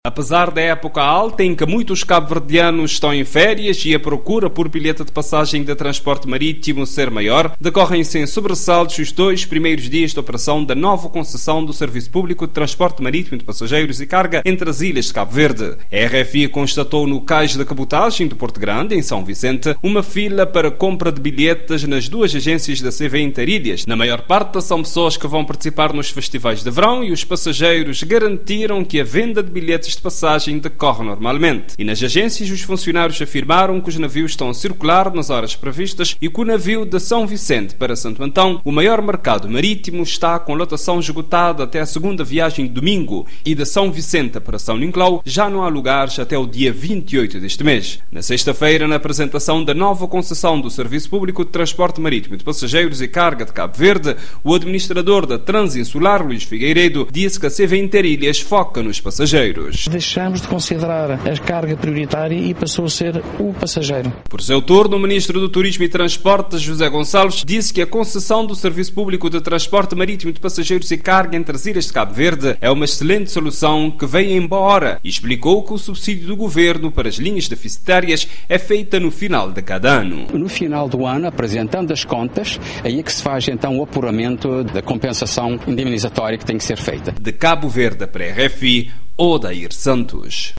Apesar da época alta em que muitos cabo-verdianos estão em férias e a procura por bilhete de passagem de transporte marítimo ser maior, decorrem sem sobressaltos os 2 primeiros dias de operação da nova concessão do Serviço Público de Transporte Marítimo de Passageiros e Carga entre as ilhas de Cabo Verde. A RFI constatou no cais de cabotagem de Porto Grande, em São Vicente, uma fila para compra de bilhetes nas 2 agências da CV Interilhas. Na maior parte são pessoas que vão participar nos festivais de verão e os passageiros garantiram que a venda de bilhetes de passagem decorre normalmente. E nas agências os funcionários afirmaram que os navios estão a circular nas horas previstas e que o navio de São Vicente para Santo Antão, o maior mercado marítimo, está com lotação esgotada até a segunda viagem de domingo, e de São Vicente para São Nicolau já não há lugares até o dia 28 deste mês. Na sexta-feira, na apresentação da nova concessão do Serviço Público de Transporte Marítimo de Passageiros e Carga de Cabo Verde, o administrador da Transinsular, Luís Figueiredo, disse que a CV Interilhas foca nos passageiros. Deixamos de considerar a carga prioritária e passou a ser o passageiro. Por seu turno, o Ministro do Turismo e Transportes, José Gonçalves, disse que a concessão do Serviço Público de Transporte Marítimo de Passageiros e Carga entre as ilhas de Cabo Verde é uma excelente solução que vem em boa hora, e explicou que o subsídio do Governo para as linhas deficitárias é feita no final de cada ano. No final do ano, apresentando as contas, aí é que se faz então o apuramento da compensação indemnizatória que tem que ser feita. De Cabo Verde para a RFI, Odair Santos.